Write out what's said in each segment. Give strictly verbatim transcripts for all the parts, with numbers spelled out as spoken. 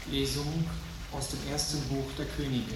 Lesung aus dem ersten Buch der Könige.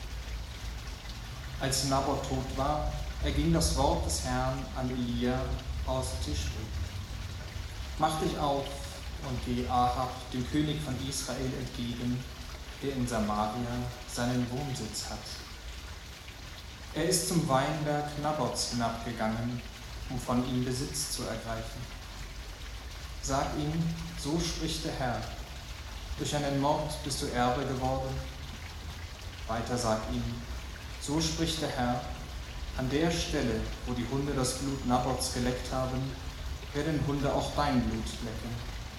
Als Naboth tot war, erging das Wort des Herrn an Elia aus Tischbe. Mach dich auf und geh Ahab, dem König von Israel, entgegen, der in Samaria seinen Wohnsitz hat. Er ist zum Weinberg Naboths hinabgegangen, um von ihm Besitz zu ergreifen. Sag ihm, so spricht der Herr, durch einen Mord bist du Erbe geworden. Weiter sag ihm, so spricht der Herr, an der Stelle, wo die Hunde das Blut Naboths geleckt haben, werden Hunde auch dein Blut lecken.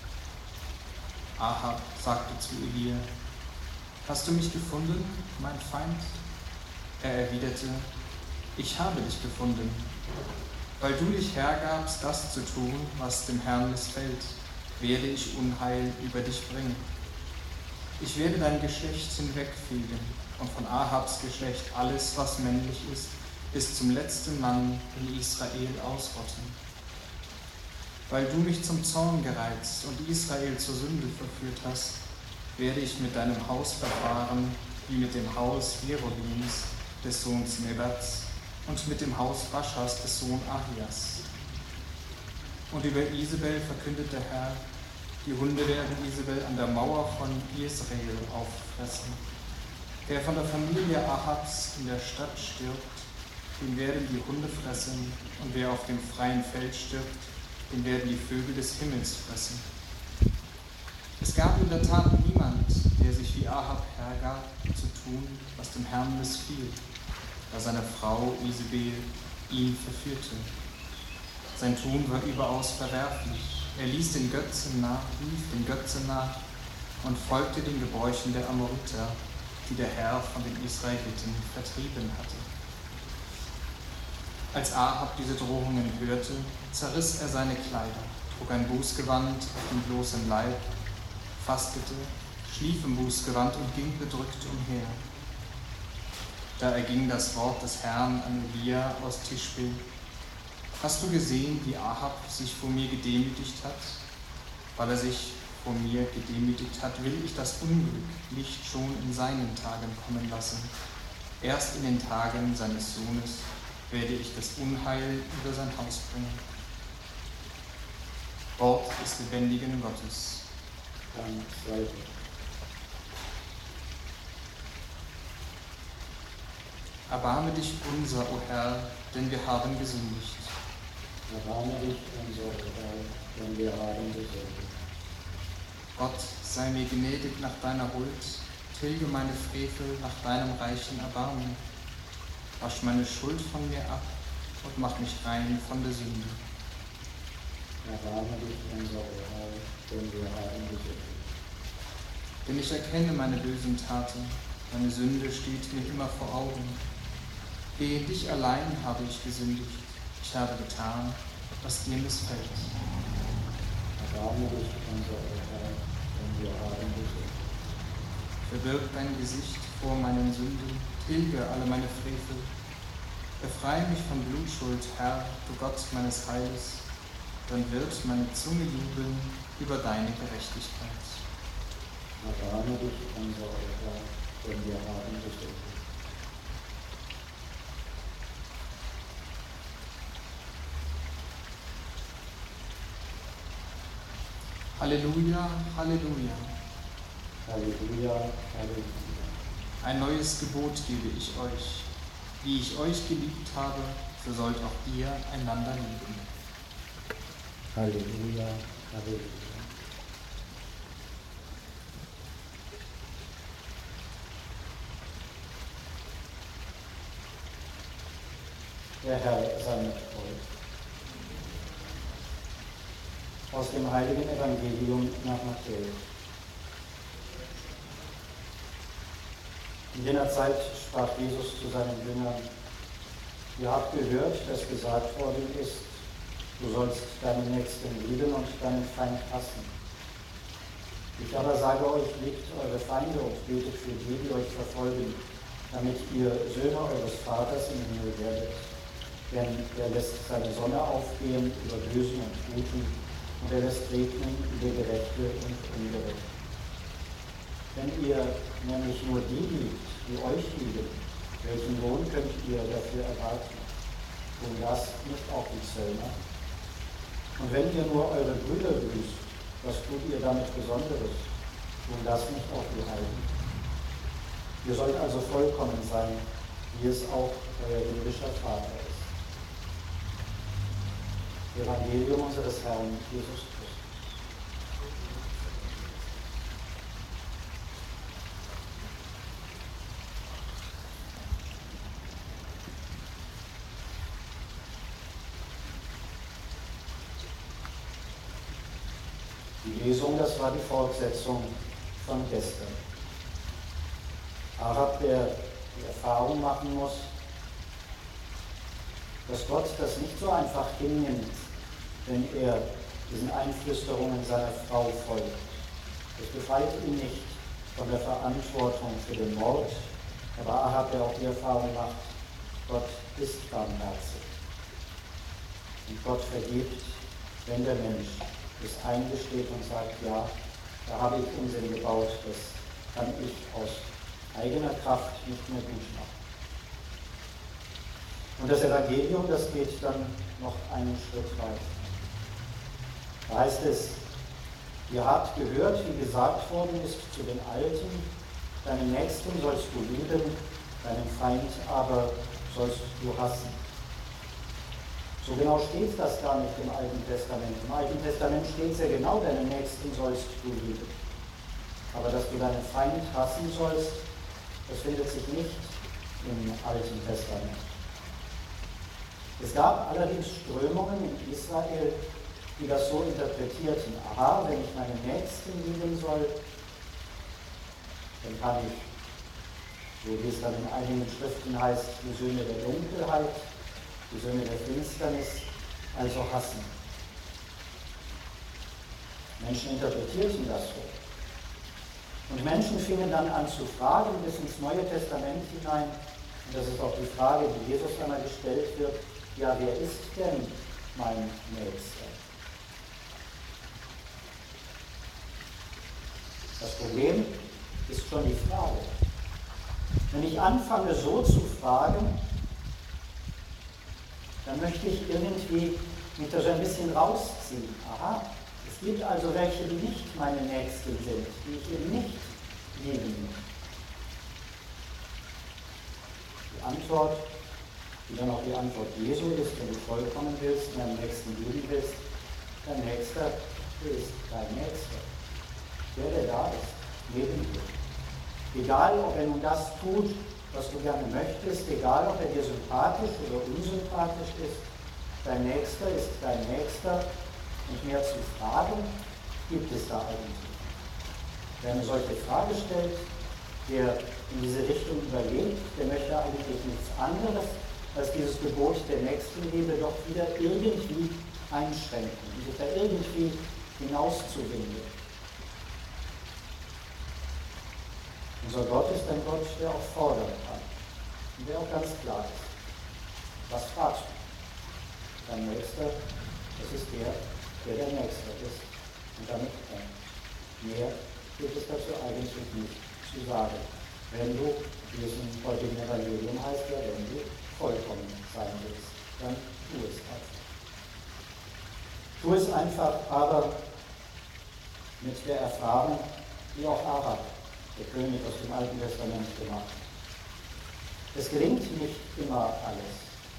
Ahab sagte zu Elia, hast du mich gefunden, mein Feind? Er erwiderte, ich habe dich gefunden, weil du dich hergabst, das zu tun, was dem Herrn missfällt, werde ich Unheil über dich bringen. Ich werde dein Geschlecht hinwegfegen und von Ahabs Geschlecht alles, was männlich ist, bis zum letzten Mann in Israel ausrotten. Weil du mich zum Zorn gereizt und Israel zur Sünde verführt hast, werde ich mit deinem Haus verfahren, wie mit dem Haus Jerobins, des Sohns Nebats, und mit dem Haus Baschas, des Sohns Ahias. Und über Isabel verkündet der Herr, die Hunde werden Isabel an der Mauer von Israel auffressen. Wer von der Familie Ahabs in der Stadt stirbt, den werden die Hunde fressen, und wer auf dem freien Feld stirbt, den werden die Vögel des Himmels fressen. Es gab in der Tat niemand, der sich wie Ahab hergab, zu tun, was dem Herrn missfiel, da seine Frau Isabel ihn verführte. Sein Tun war überaus verwerflich. Er ließ den Götzen nach, lief den Götzen nach und folgte den Gebräuchen der Amoriter, die der Herr von den Israeliten vertrieben hatte. Als Ahab diese Drohungen hörte, zerriss er seine Kleider, trug ein Bußgewand auf dem bloßen Leib, fastete, schlief im Bußgewand und ging bedrückt umher. Da erging das Wort des Herrn an Elia aus Tischbe. Hast du gesehen, wie Ahab sich vor mir gedemütigt hat? Weil er sich vor mir gedemütigt hat, will ich das Unglück nicht schon in seinen Tagen kommen lassen. Erst in den Tagen seines Sohnes werde ich das Unheil über sein Haus bringen. Wort des lebendigen Gottes. Dank sei Gott. Erbarme dich unser, o Herr, denn wir haben gesündigt. Erbarme dich unser, o Herr, denn wir haben gesündigt. Gott, sei mir gnädig nach deiner Huld, tilge meine Frevel nach deinem reichen Erbarmen. Wasch meine Schuld von mir ab und mach mich rein von der Sünde. Erbarme dich unser, o Herr, denn wir haben gesündigt. Denn ich erkenne meine bösen Taten, meine Sünde steht mir immer vor Augen. Gegen dich allein habe ich gesündigt, ich habe getan, was dir missfällt. Erbarme dich unser, o Herr, denn wir haben gesündigt. Verbirg dein Gesicht vor meinen Sünden, tilge alle meine Frevel. Befreie mich von Blutschuld, Herr, du Gott meines Heiles, dann wird meine Zunge jubeln über deine Gerechtigkeit. Erbarme dich unser, o Herr, denn wir haben gesündigt. Halleluja, Halleluja. Halleluja, Halleluja. Ein neues Gebot gebe ich euch. Wie ich euch geliebt habe, so sollt auch ihr einander lieben. Halleluja, Halleluja. Der Herr sei mit euch. Aus dem heiligen Evangelium nach Matthäus. In jener Zeit sprach Jesus zu seinen Jüngern: Ihr habt gehört, dass gesagt worden ist, du sollst deinen Nächsten lieben und deinen Feind hassen. Ich aber sage euch, liebt eure Feinde und betet für die, die euch verfolgen, damit ihr Söhne eures Vaters im Himmel werdet. Denn er lässt seine Sonne aufgehen über Bösen und Guten, und er lässt regnen über Gerechte und Ungerechte. Wenn ihr nämlich nur die liebt, die euch lieben, welchen Lohn könnt ihr dafür erwarten? Tun das nicht auch die Zöllner? Und wenn ihr nur eure Brüder grüßt, was tut ihr damit Besonderes? Tun das nicht auch die Heiden? Ihr sollt also vollkommen sein, wie es auch euer himmlischer Vater ist. Evangelium unseres Herrn Jesus Christus. Die Lesung, das war die Fortsetzung von gestern. Arab, der die Erfahrung machen muss, dass Gott das nicht so einfach hinnimmt, wenn er diesen Einflüsterungen seiner Frau folgt. Das befreit ihn nicht von der Verantwortung für den Mord, aber Ahab, der auch die Erfahrung macht, Gott ist barmherzig. Und Gott vergibt, wenn der Mensch es eingesteht und sagt, ja, da habe ich Unsinn gebaut, das kann ich aus eigener Kraft nicht mehr gut machen. Und das Evangelium, das geht dann noch einen Schritt weiter. Da heißt es, ihr habt gehört, wie gesagt worden ist zu den Alten, deinen Nächsten sollst du lieben, deinen Feind aber sollst du hassen. So genau steht das gar nicht im Alten Testament. Im Alten Testament steht sehr genau, deinen Nächsten sollst du lieben. Aber dass du deinen Feind hassen sollst, das findet sich nicht im Alten Testament. Es gab allerdings Strömungen in Israel, die das so interpretierten. Aha, wenn ich meinen Nächsten lieben soll, dann kann ich, so wie es dann in einigen Schriften heißt, die Söhne der Dunkelheit, die Söhne der Finsternis, also hassen. Menschen interpretierten das so. Und Menschen fingen dann an zu fragen, bis ins Neue Testament hinein, und das ist auch die Frage, die Jesus einmal gestellt wird, ja, wer ist denn mein Nächster? Das Problem ist schon die Frage. Wenn ich anfange so zu fragen, dann möchte ich irgendwie mich da so ein bisschen rausziehen. Aha, es gibt also welche, die nicht meine Nächsten sind, die ich eben nicht lieben muss. Die Antwort, die dann auch die Antwort Jesu ist, wenn du vollkommen willst, deinen Nächsten lieben willst, dein Nächster ist dein Nächster. Der, der da ist, neben dir. Egal, ob er nun das tut, was du gerne möchtest, egal, ob er dir sympathisch oder unsympathisch ist, dein Nächster ist dein Nächster, und mehr zu fragen gibt es da eigentlich. Wer eine solche Frage stellt, der in diese Richtung überlegt, der möchte eigentlich nichts anderes, als dieses Gebot der Nächstenliebe doch wieder irgendwie einschränken und sich da irgendwie hinauszuwinden. Unser Gott ist ein Gott, der auch fordern kann und der auch ganz klar ist. Was fragst du? Dein Nächster, das ist der, der der Nächste ist und damit hängt. Mehr gibt es dazu eigentlich nicht zu sagen. Wenn du, wie es im heutigen Evangelium heißt, ja, wenn du vollkommen sein willst, dann tu es einfach. Tu es einfach, aber mit der Erfahrung, wie auch Ahab, der König aus dem Alten Testament, gemacht hat. Es gelingt nicht immer alles.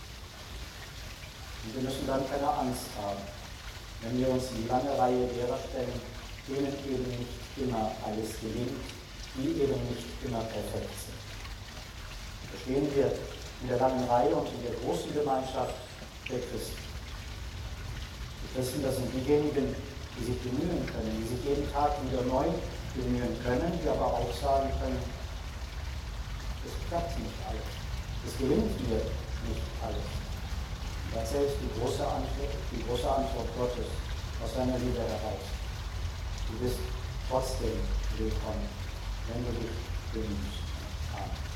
Und wir müssen dann keine Angst haben, wenn wir uns in die lange Reihe derer stellen, denen eben nicht immer alles gelingt, die eben nicht immer perfekt sind. Da stehen wir in der langen Reihe und in der großen Gemeinschaft der Christen. Die Christen, das sind diejenigen, die sich bemühen können, die sich jeden Tag wieder neu bemühen können, die aber auch sagen können, es klappt nicht alles, es gelingt mir nicht alles. Da zählt die große Antwort, die große Antwort Gottes aus seiner Liebe heraus. Du bist trotzdem willkommen, wenn du dich bemühst. Amen.